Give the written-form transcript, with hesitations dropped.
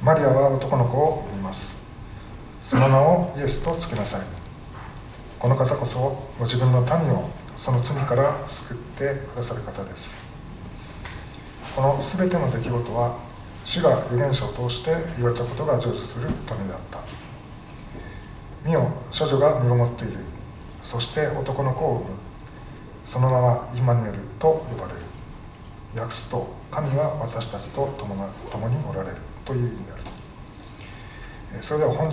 マリアは男の子を産みます。その名をイエスとつけなさい。この方こそご自分の民をその罪から救ってくださる方です。このすべての出来事は主が預言者を通して言われたことが成就するためであった。見よ、処女が身ごもっている。そして男の子を産む。その名はイマヌエルと呼ばれる。訳すと、神は私たちと共におられるという意味である。それでは本日